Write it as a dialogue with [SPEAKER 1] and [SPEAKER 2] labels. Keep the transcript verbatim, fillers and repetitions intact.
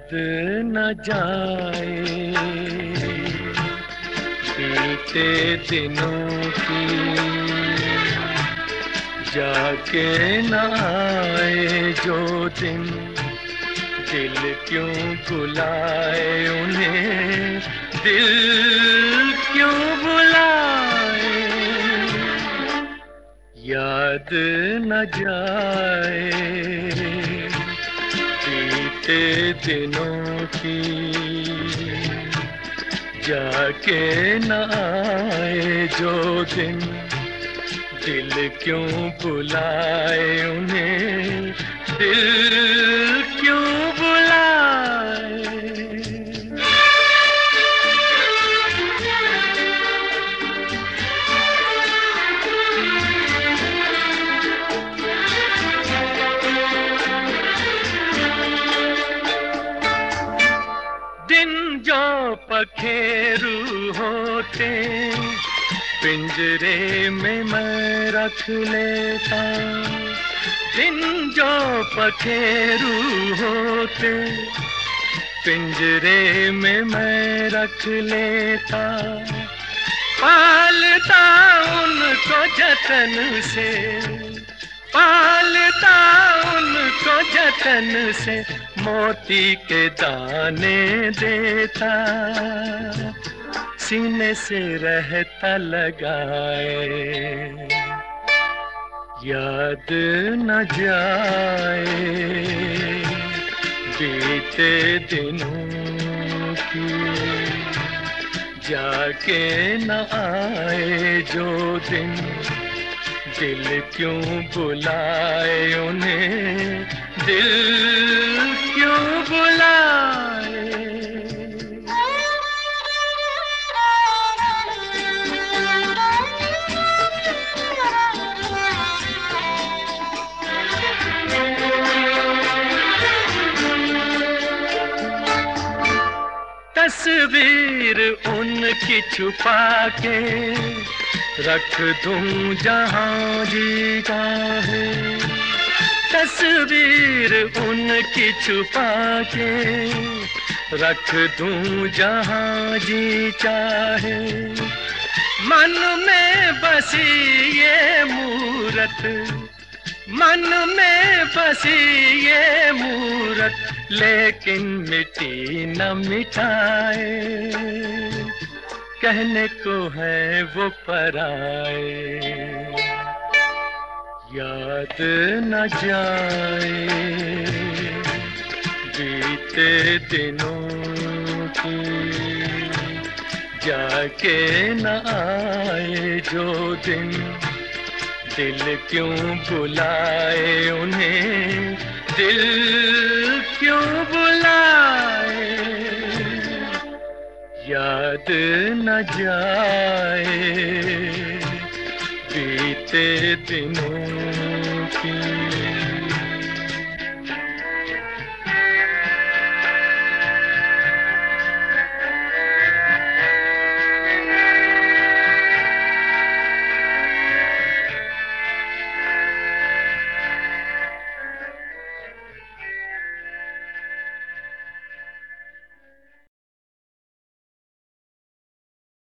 [SPEAKER 1] याद न जाए बीते दिनों की, जाके न आए जो दिन, दिल क्यों बुलाए उन्हें, दिल क्यों बुलाए। याद न जाए बीते दिनों की, जाके न आए जो दिन, दिल क्यों बुलाए उन्हें, दिल क्यों बुलाए। दिन जो पखेरू होते, पिंजरे में मैं रख लेता। दिन जो पखेरू होते, पिंजरे में मैं रख लेता। पालता उनको जतन से, पालता उनको जतन से, मोती के दाने देता। सीने से रहता लगाए, याद न जाए बीते दिनों की, जाके न आए जो दिन, दिल क्यों बुलाए उन्हें, दिल क्यों बुलाए। तस्वीर उनकी छुपा के रख दूं जहां जी चाहे। तस्वीर उनकी छुपा के रख दूं जहां जी चाहे। मन में बसी ये मूरत, मन में बसी ये मूरत, लेकिन मिटी न मिटाए। कहने को है वो पराए, याद न जाए बीते दिनों की, जाके न आए जो दिन, दिल क्यों बुलाए उन्हें, दिल क्यों बुलाए। याद न जाए बीते दिनों की।